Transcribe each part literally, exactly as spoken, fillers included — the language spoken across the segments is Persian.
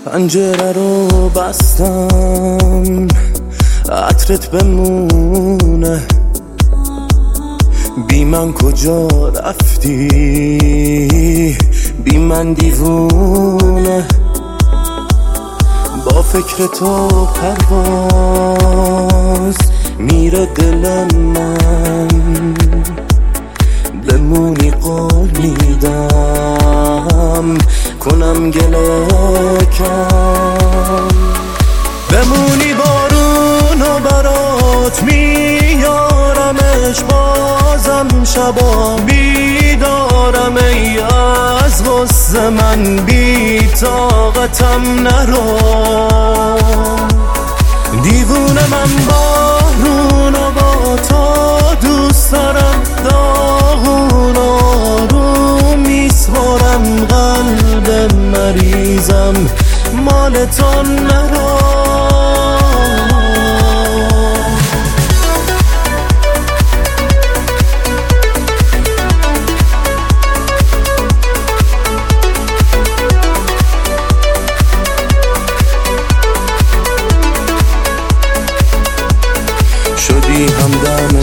پنجره رو بستم عطرت بمونه، بی من کجا رفتی، بی من دیوونه. با فکر تو پرواز میره دل من، بمونی قول میدم کنم گله کم. بمونی بارون و برات میارمش، بازم شبا بیدارم. ای از غصه من بی طاقتم نرو، دیوونه من بارون و با تو دوست دارم. داغون آروم میسپارم، قلب مریضم مال تو نرو. شدی همدم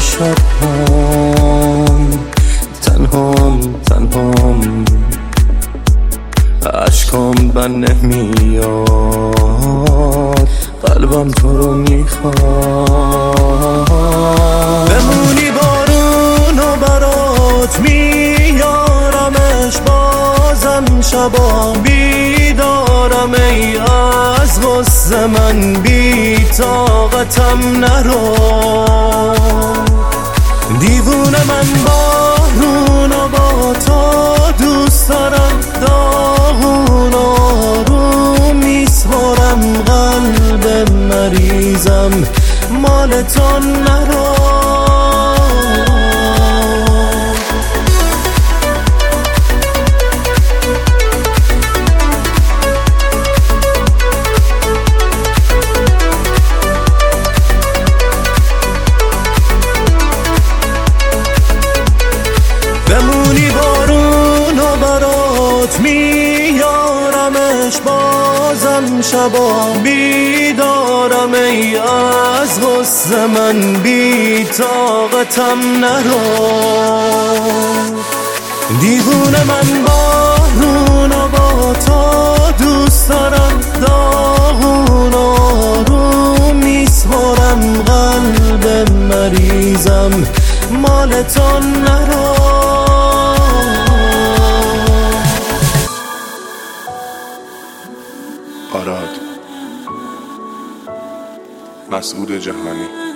شبام، تنهام تنهام، عشقام بر نمیاد، قلبم تو رو میخواد. بمونی بارون و برات میارمش، بازم شبا بیدارم. ای از غصه من بی طاقتم نرو، دیوونه من بارون و با تو دوست دارم. داغون آروم میسپارم، قلب مریضم مال تو نرو. بمونی بارون و برات میارمش، بازم شبا بیدارم. ای از غصه من بی طاقتم نرو، دیوونه من بارون و با تو دوست دارم. داغون آروم میسپارم، قلب مریضم مال تو نرو. آراد مسعود جهانی.